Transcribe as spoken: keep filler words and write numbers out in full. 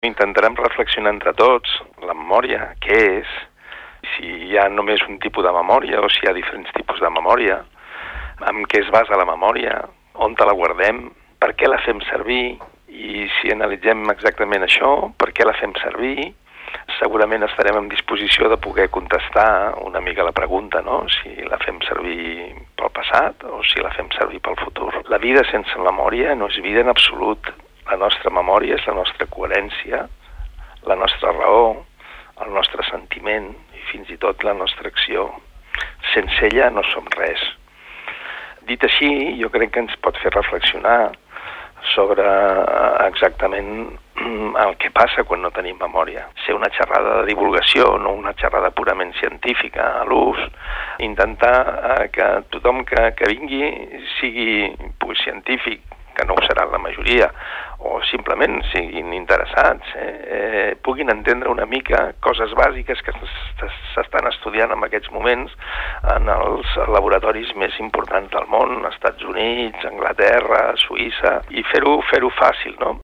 Intentarem reflexionar entre tots la memòria, què és, si hi ha només un tipus de memòria o si hi ha diferents tipus de memòria, amb què es basa la memòria, on te la guardem, per què la fem servir, i si analitzem exactament això, per què la fem servir, segurament estarem en disposició de poder contestar una mica la pregunta, no? Si la fem servir pel passat o si la fem servir pel futur. La vida sense memòria no és vida en absolut. La nostra memòria és la nostra coherència, la nostra raó, el nostre sentiment i fins i tot la nostra acció. Sense ella no som res. Dit així, jo crec que ens pot fer reflexionar sobre exactament el que passa quan no tenim memòria. Ser una xerrada de divulgació, no una xerrada purament científica a l'ús, intentar que tothom que, que vingui sigui pues, científic, que no ho serà la majoria, o simplement siguin interessats, eh, eh, puguin entendre una mica coses bàsiques que s'estan estudiant en aquests moments en els laboratoris més importants del món, Estats Units, Anglaterra, Suïssa, i fer-ho fer-ho fàcil, no?